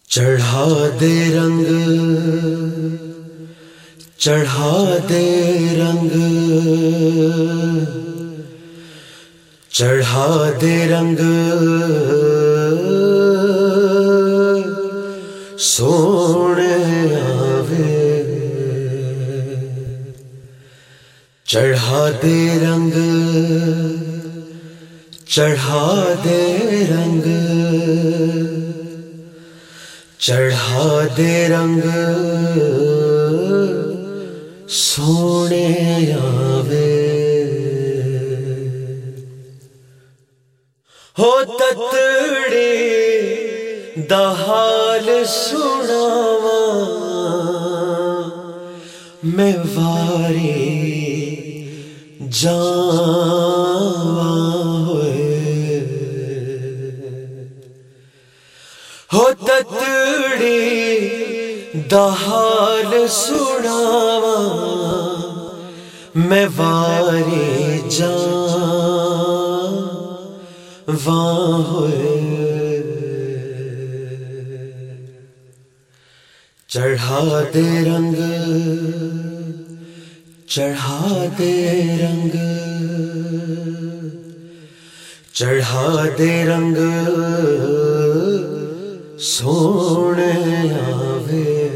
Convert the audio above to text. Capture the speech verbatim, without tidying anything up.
चढ़ा दे रंग, चढ़ा दे रंग, चढ़ा दे रंग सोने आवे। चढ़ा दे रंग, चढ़ा दे रंग, चढ़ा दे रंग सोने आवे। हो ततड़े दा हाल सुनावा मैं वारी जावा होए। हो ततड़ी दा हाल सुनावा मैं वारी जावा होए। चढ़ा दे रंग, चढ़ा दे रंग, चढ़ा दे रंग सोने आवे।